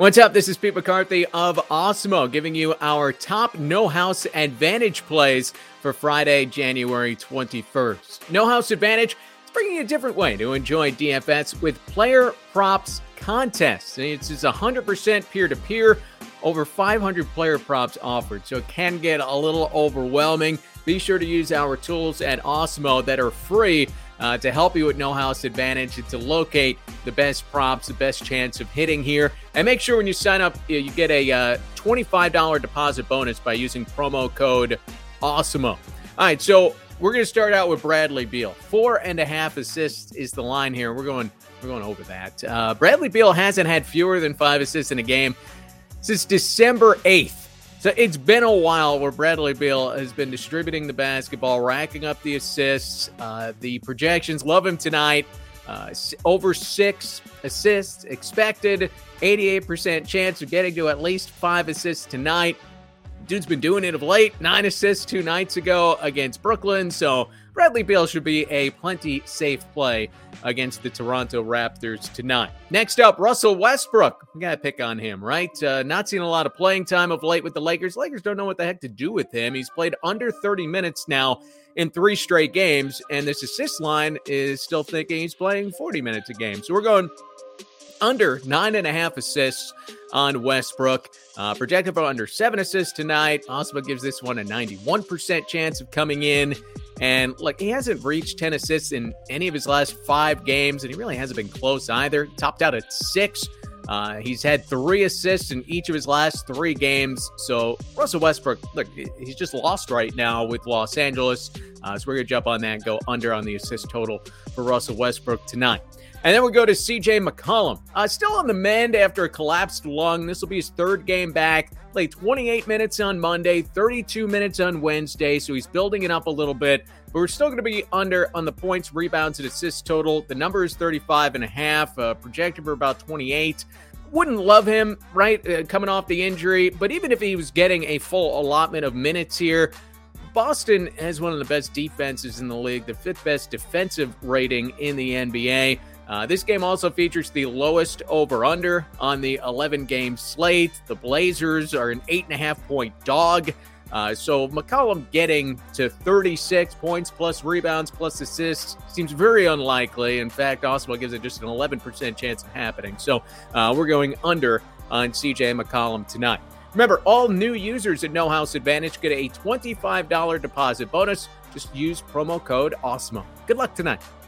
What's up? This is Pete McCarthy of Awesemo giving you our top No House Advantage plays for Friday, January 21st. No House Advantage is bringing you a different way to enjoy DFS with player props contests. It's 100% peer-to-peer, over 500 player props offered, so it can get a little overwhelming. Be sure to use our tools at Awesemo that are free to help you with No House Advantage and to locate the best props, the best chance of hitting here. And make sure when you sign up, you get a $25 deposit bonus by using promo code Awesemo. All right, so we're going to start out with Bradley Beal. 4.5 assists is the line here. We're going over that. Bradley Beal hasn't had fewer than 5 assists in a game since December 8th. So it's been a while where Bradley Beal has been distributing the basketball, racking up the assists. The projections love him tonight. Over 6 assists expected, 88% chance of getting to at least 5 assists tonight. Dude's been doing it of late. 9 assists 2 nights ago against Brooklyn. So Bradley Beal should be a plenty safe play against the Toronto Raptors tonight. Next up, Russell Westbrook. We got to pick on him, right? Not seeing a lot of playing time of late with the Lakers. Lakers don't know what the heck to do with him. He's played under 30 minutes now in 3 straight games, and this assist line is still thinking he's playing 40 minutes a game. So we're going under 9.5 assists on Westbrook. Projected for under 7 assists tonight. Awesemo gives this one a 91% chance of coming in. And look, he hasn't reached 10 assists in any of his last 5 games, and he really hasn't been close either. Topped out at 6. He's had 3 assists in each of his last 3 games. So Russell Westbrook, look, he's just lost right now with Los Angeles. So we're going to jump on that and go under on the assist total for Russell Westbrook tonight. And then we go to CJ McCollum. Still on the mend after a collapsed lung. This will be his 3rd game back. Played 28 minutes on Monday, 32 minutes on Wednesday, so he's building it up a little bit. But we're still going to be under on the points, rebounds, and assists total. The number is 35.5, projected for about 28. Wouldn't love him, right, coming off the injury. But even if he was getting a full allotment of minutes here, Boston has one of the best defenses in the league, the 5th best defensive rating in the NBA. This game also features the lowest over-under on the 11-game slate. The Blazers are an 8.5-point dog. So McCollum getting to 36 points plus rebounds plus assists seems very unlikely. In fact, Awesemo gives it just an 11% chance of happening. So we're going under on CJ McCollum tonight. Remember, all new users at No House Advantage get a $25 deposit bonus. Just use promo code Awesemo. Good luck tonight.